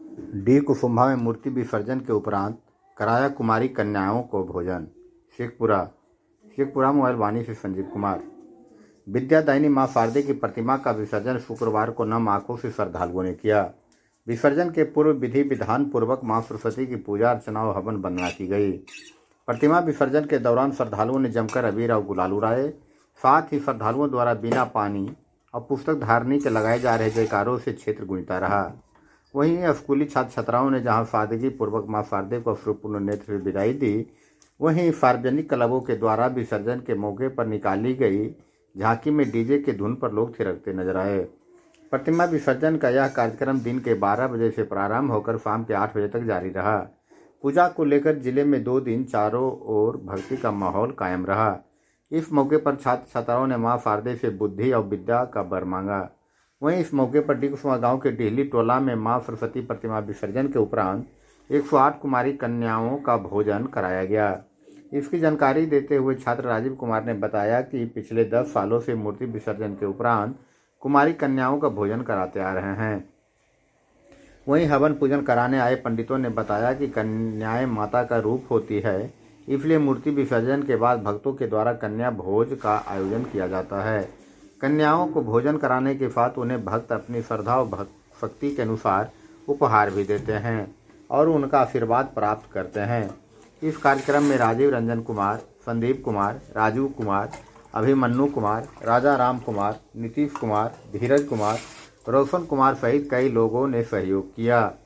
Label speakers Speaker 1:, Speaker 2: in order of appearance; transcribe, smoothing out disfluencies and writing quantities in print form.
Speaker 1: D Kusumbha में मूर्ति विसर्जन के उपरांत कराया कुमारी कन्याओं को भोजन। शेखपुरा मोबाइल वाणी से संजीव कुमार। विद्यादायिनी मां शारदे की प्रतिमा का विसर्जन शुक्रवार को नम आंखों से श्रद्धालुओं ने किया। विसर्जन के पूर्व विधि विधान पूर्वक मां सरस्वती की पूजा अर्चना और हवन वंदना की गई। प्रतिमा विसर्जन के दौरान श्रद्धालुओं ने जमकर अबीर और गुलाल उड़ाए। साथ ही श्रद्धालुओं द्वारा बिना पानी और पुस्तक धारणी के लगाए जा रहे जयकारों से क्षेत्र गूंजता रहा। वहीं स्कूली छात्र छात्राओं ने जहां सादगी पूर्वक मां शारदे को अश्रुपूर्ण नेत्र से विदाई दी, वहीं सार्वजनिक क्लबों के द्वारा विसर्जन के मौके पर निकाली गई झांकी में डीजे के धुन पर लोग थिरकते नजर आए। प्रतिमा विसर्जन का यह कार्यक्रम दिन के 12 बजे से प्रारंभ होकर शाम के 8 बजे तक जारी रहा। पूजा को लेकर जिले में 2 दिन चारों ओर भक्ति का माहौल कायम रहा। इस मौके पर छात्र छात्राओं ने मां शारदे से बुद्धि और विद्या का वर मांगा। वहीं इस मौके पर डिकुसुमा गांव के डिहली टोला में मां सरस्वती प्रतिमा विसर्जन के उपरांत 108 कुमारी कन्याओं का भोजन कराया गया। इसकी जानकारी देते हुए छात्र राजीव कुमार ने बताया कि पिछले 10 सालों से मूर्ति विसर्जन के उपरांत कुमारी कन्याओं का भोजन कराते आ रहे हैं। वहीं हवन पूजन कराने आए पंडितों ने बताया कि कन्याएं माता का रूप होती है, इसलिए मूर्ति विसर्जन के बाद भक्तों के द्वारा कन्या भोज का आयोजन किया जाता है। कन्याओं को भोजन कराने के साथ उन्हें भक्त अपनी श्रद्धा और भक्ति के अनुसार उपहार भी देते हैं और उनका आशीर्वाद प्राप्त करते हैं। इस कार्यक्रम में राजीव रंजन कुमार, संदीप कुमार, राजू कुमार, अभिमन्यु कुमार, राजा राम कुमार, नीतीश कुमार, धीरज कुमार, रोशन कुमार सहित कई लोगों ने सहयोग किया।